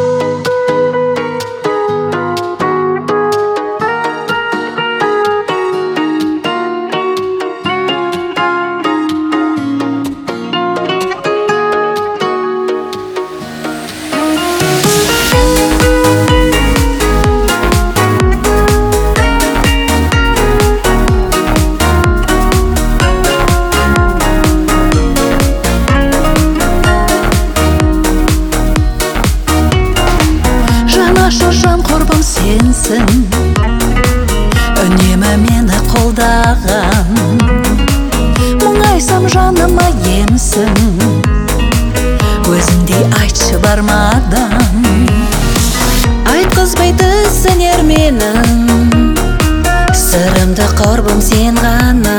Жан құрбым сенсің, үнемі мені қолдаған. Мұңайсам жаныма емсің, өзіңдей айтшы бармадан. Айтқызбай түсінер менің, сырымды құрбым сен ғана.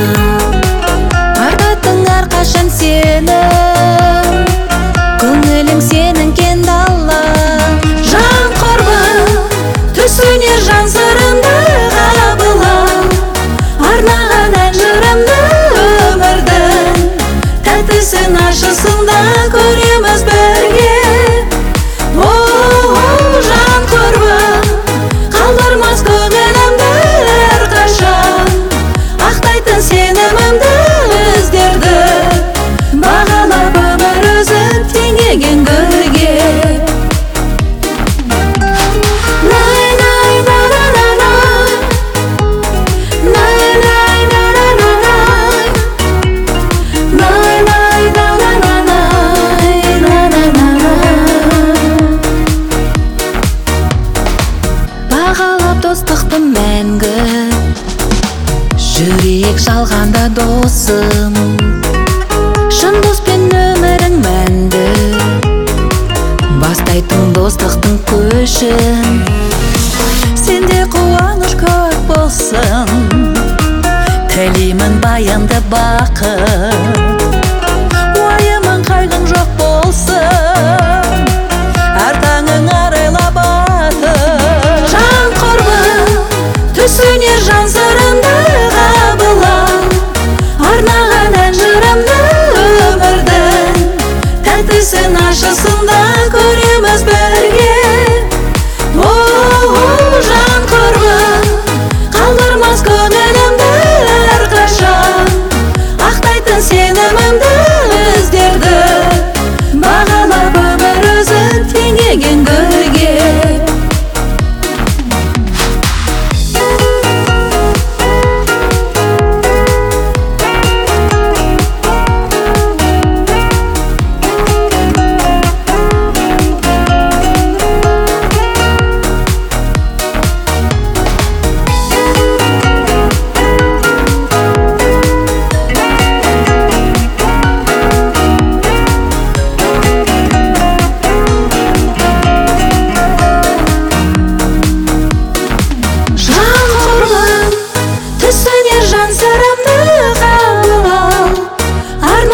Артатын әрқашан сені, көңілің сенің кен дала. Түсінер жан сырымды қабылам, арнаған ән жырымды өмірдің тәттісін ащысында көреміз бірге. Жан құрбым, қалдырмас көңілімді әрқашан, ақтайтын сенімімді іздерді, бағалап өмір өзін теңеген гүлге. Бағалап достықты мәңгі, жүрек жалғанда досым. Шын доспен өмірің мәнді, бастайтын достықтың көшін. Сенде қуаныш көп болсын, тілеймін баянды бақыт. Уайымың қайғың жоқ болсын, әр таңың арайлап атып. Жан құрбым, түсінер жан сырымды қабылам, арнаған ән жырымды өмірдің тәттісін ащысында көреміз бірге. Жан құрбым, қалдырмас көңілімді әрқашан, ақтайтын сенімімді іздерді, бағалап өмір өзін теңеген гүлге.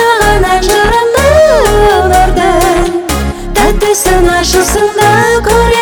Ащысында көре